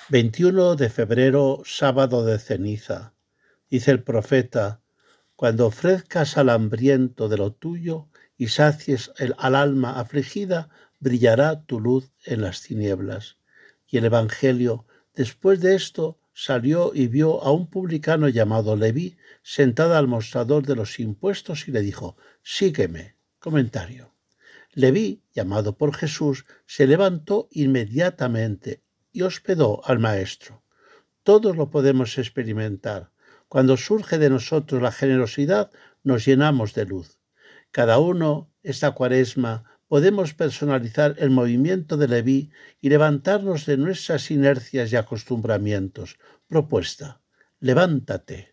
21 de febrero, sábado de ceniza. Dice el profeta: cuando ofrezcas al hambriento de lo tuyo y sacies al alma afligida, brillará tu luz en las tinieblas. Y el Evangelio: después de esto, salió y vio a un publicano llamado Leví sentado al mostrador de los impuestos y le dijo: sígueme. Comentario. Leví, llamado por Jesús, se levantó inmediatamente y hospedó al Maestro. Todos lo podemos experimentar. Cuando surge de nosotros la generosidad, nos llenamos de luz. Cada uno, esta Cuaresma, podemos personalizar el movimiento de Leví y levantarnos de nuestras inercias y acostumbramientos. Propuesta: levántate.